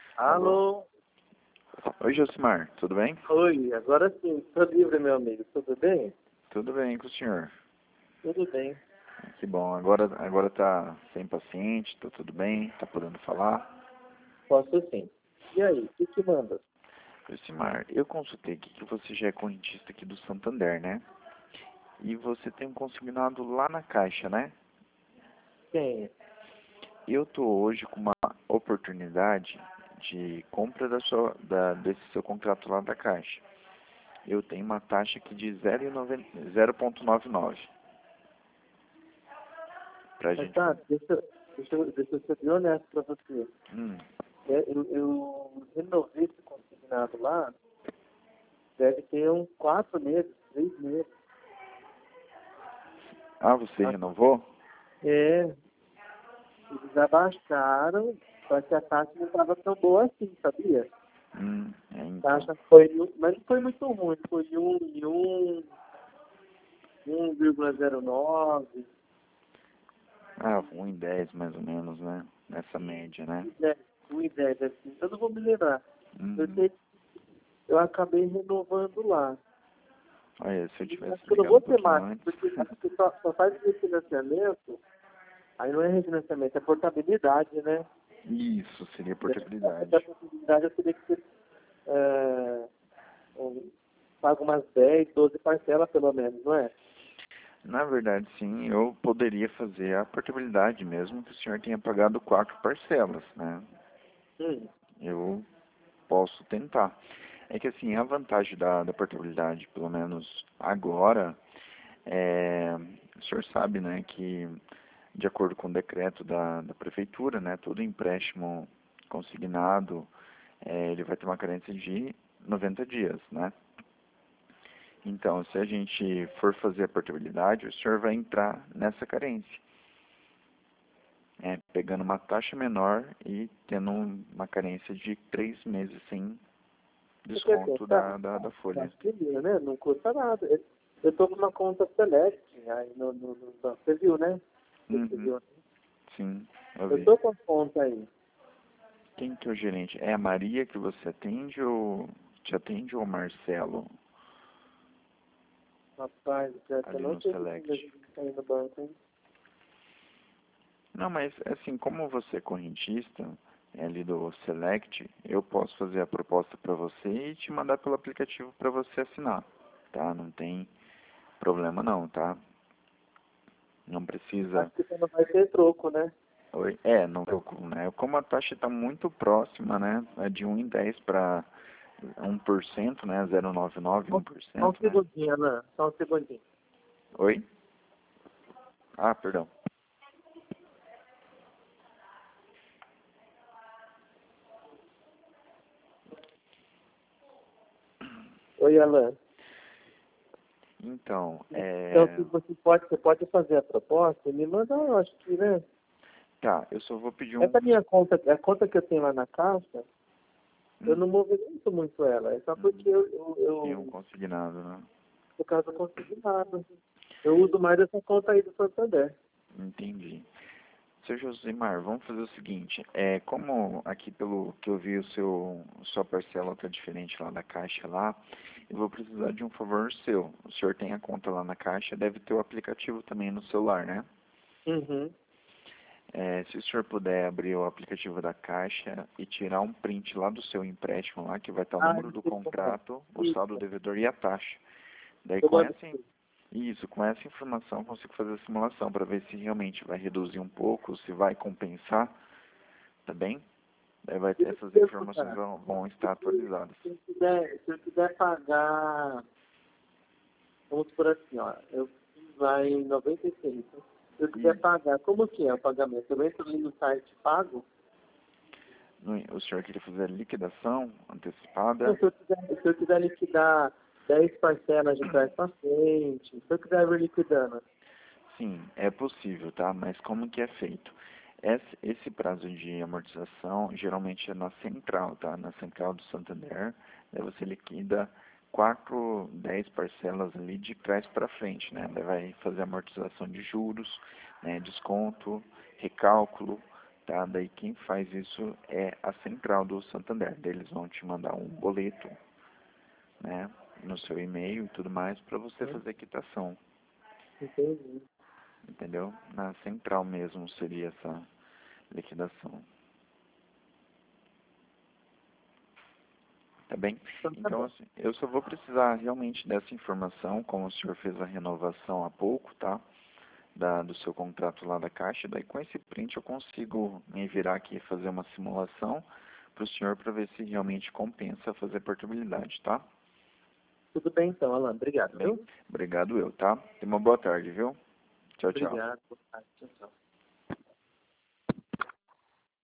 Alô? Alô? Oi, Josimar, tudo bem? Oi, agora sim, estou livre, meu amigo. Tudo bem? Tudo bem com o senhor. Tudo bem. Que bom, agora tá sem paciente, tá tudo bem, tá podendo falar. Posso sim. E aí, o que manda? Josimar, eu consultei aqui que você já é correntista aqui do Santander, né? E você tem um consignado lá na Caixa, né? Quem? Eu tô hoje com uma oportunidade de compra desse seu contrato lá da Caixa. Eu tenho uma taxa aqui de 0,99 pra Mas gente. tá, deixa eu ser bem honesto pra você. Hum. Eu renovei esse consignado lá, deve ter uns 4 meses, 3 meses. Ah, você Ah, renovou? é, eles abaixaram, só que a taxa não estava tão boa assim, sabia? A Então. taxa foi, mas não foi muito ruim, foi 1,09. Ah, 1,10 mais ou menos, né? Nessa média, né? Uma ideia assim, eu não vou me lembrar. Eu Uhum. sei que eu acabei renovando lá. Olha, se eu E tivesse acho que eu não ligado um vou ter pouquinho mais, antes. porque só faz refinanciamento, aí não é refinanciamento, é portabilidade, né? Isso, seria Essa portabilidade. portabilidade eu teria que ter, pago umas 10, 12 parcelas pelo menos, não é? Na verdade, sim, eu poderia fazer a portabilidade mesmo que o senhor tenha pagado 4 parcelas, né? Hum, Eu posso tentar. É que assim, a vantagem da portabilidade, pelo menos agora, o senhor sabe, né, que de acordo com o decreto da prefeitura, né, todo empréstimo consignado, ele vai ter uma carência de 90 dias, né? Então, se a gente for fazer a portabilidade, o senhor vai entrar nessa carência, pegando uma taxa menor e tendo uma carência de 3 meses sem você quer desconto tentar? da Eu folha. acho que devia, né? Não custa nada. Eu tô com uma conta Select aí no banco. Você viu, né? Você Uhum, viu? sim, eu Eu vi. tô com a conta aí. Quem que é o gerente? É a Maria que você atende ou te atende ou o Marcelo Rapaz, eu ali não no sei se Select? mesmo tá aí no banco, hein? Não, mas assim, como você é correntista ali do Select, eu posso fazer a proposta para você e te mandar pelo aplicativo para você assinar, tá? Não tem problema não, tá? Não precisa. Acho que você não vai ter troco, né? Oi? Não preocupe, né? Como a taxa está muito próxima, né? É de 1,10 para 1%, né? 0,99, Só um 1%, né? segundinho, Alan. Só um segundinho. Oi? Ah, perdão. Oi, Alan. Então, Então, se você pode fazer a proposta e me manda, eu acho que, né? tá, eu só vou pedir um. Essa minha conta, a conta que eu tenho lá na caixa, eu Hum, não movimento muito ela. É só porque tem um consignado, né? por causa do consignado. Eu uso mais essa conta aí do Santander. Entendi. Seu Josimar, vamos fazer o seguinte, como aqui pelo que eu vi sua parcela está diferente lá da Caixa lá, eu vou precisar de um favor seu. O senhor tem a conta lá na Caixa, deve ter o aplicativo também no celular, né? Uhum. Se o senhor puder abrir o aplicativo da Caixa e tirar um print lá do seu empréstimo lá, que vai estar o Ah, número do isso, contrato, o saldo isso. devedor e a taxa. Daí Eu com mando essa, isso, com essa informação eu consigo fazer a simulação para ver se realmente vai reduzir um pouco, se vai compensar, tá bem? Daí vai ter Deixa eu te essas informações perguntar. vão estar atualizadas. Se eu quiser pagar, vamos por assim, ó, eu fiz lá em 96. Se eu quiser E pagar, como que é o pagamento? Eu entro ali no site e pago? o senhor queria fazer liquidação Não, antecipada? se eu quiser liquidar 10 parcelas de trás para frente, se eu quiser ir liquidando. Sim, é possível, tá? Mas como que é feito? Esse prazo de amortização geralmente é na central, tá? Na central do Santander, daí você liquida 4, 10 parcelas ali de trás para frente, né? Daí vai fazer amortização de juros, né? Desconto, recálculo, tá? Daí quem faz isso é a central do Santander. Daí eles vão te mandar um boleto, né, no seu e-mail e tudo mais para você Né? fazer a quitação, Entendi. entendeu? Na central mesmo seria essa liquidação, tá bem? Então tá Então, bom. assim, eu só vou precisar realmente dessa informação, como o senhor fez a renovação há pouco, tá? Do seu contrato lá da Caixa, daí com esse print eu consigo me virar aqui e fazer uma simulação para o senhor para ver se realmente compensa fazer portabilidade, tá? Tudo bem então, Alan. Obrigado, Bem, viu? obrigado eu, tá? Tenha uma boa tarde, viu? Tchau, tchau. Obrigado. Boa tarde. Tchau, tchau.